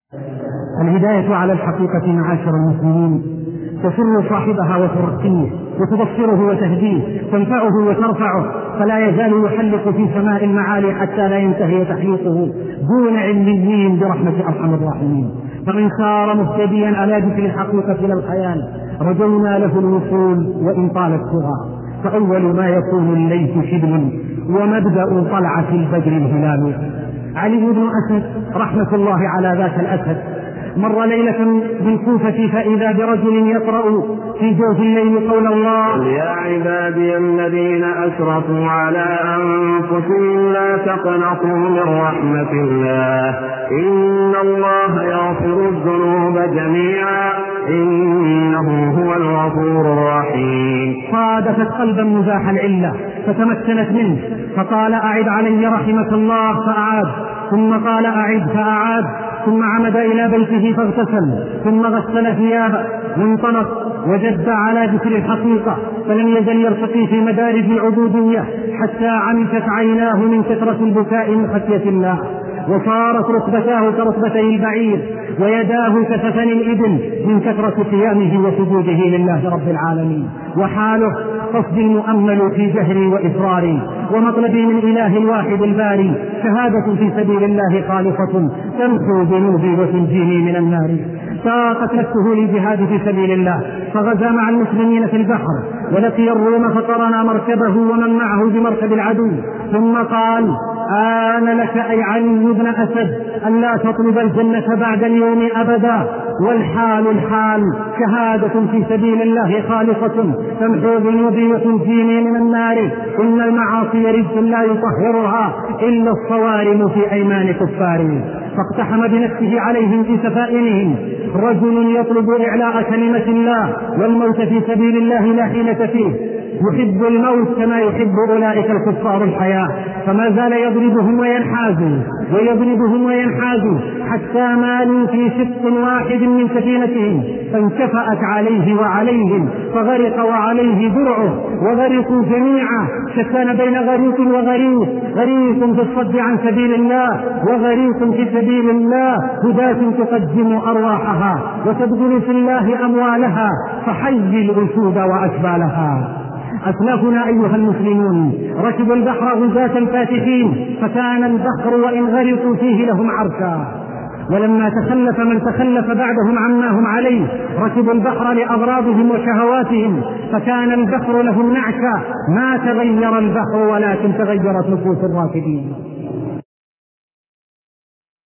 الهداية على الحقيقة معاشر المسلمين تسر صاحبها وترقيه وتبصره وتهديه، تنفعه وترفعه، فلا يزال يحلق في سماء المعالي حتى لا ينتهي تحليقه دون علميين برحمة أرحم الراحمين. فمن سار مهتديا على ذكر الحقيقة إلى الخيال رجونا له الوصول وإن طال الصغى، فأول ما يكون الليث شبل ومبدأ طلعة البدر الهلال. علي بن أسد رحمة الله على ذاك الأسد مر ليلة بالكوفة فإذا برجل يقرأ في جوف الليل قول الله: يا عبادي الذين أسرفوا على أنفسهم لا تقنطوا من رحمة الله إن الله يغفر الذنوب جميعا إنه هو الغفور الرحيم. صادفت قلبا مزاح العلة فتمكنت منه فقال: أعد علي رحمة الله، فأعاد، ثم قال: أعد، فأعاد، ثم عمد إلى بيته فاغتسل، ثم غسل ثيابه وانطلق وجد على ذكر الحقيقة، فلم يزل يرتقي في مدارج العبودية حتى عمشت عيناه من كثرة البكاء من خشية الله، وصارت ركبتاه كركبتي البعير ويداه كسفن الإبل من كثرة قيامه وسجوده لله رب العالمين. وحاله قصدي المؤمل في جهري وإصراري ومطلبي من إله الواحد الباري، شهادة في سبيل الله خالصة تمحو ذنوبي وتنجيني من النار. ساقت نفسه للجهاد في سبيل الله فغزا مع المسلمين في البحر ولقي الروم فقرنا مركبه ومن معه بمركب العدو، ثم قال: آن لك أي علي بن أسد أن لا تطلب الجنة بعد اليوم أبدا، والحال الحال شهادة في سبيل الله خالصة تمحو ذنوبي وتنجيني من النار، إن المعاصي رجس لا يطهرها إلا الصوارم في أيمان كفار. فاقتحم بنفسه عليهم في سفائنهم رجل يطلب إعلاء كلمة الله والموت في سبيل الله لا حيلة فيه، يحب الموت كما يحب أولئك الكفار الحياة، فما زال يضربهم وينحازوا حتى مالوا في شق واحد من سفينتهم فانكفأت عليه وعليهم فغرق وعليه درعه وغرقوا جميعا، شتان بين غريق وغريق، غريق في الصد عن سبيل الله وغريق في سبيل الله، هداة تقدم أرواحها وتبذل في الله أموالها فحي الأسود وأشبالها. أسلافنا أيها المسلمون ركبوا البحر غزاة فاتحين فكان البحر وإن غرقوا فيه لهم عرشا، ولما تخلف من تخلف بعدهم عما هم عليه ركبوا البحر لأغراضهم وشهواتهم فكان البحر لهم نعشا، ما تغير البحر ولكن تغيرت نفوس الراكبين.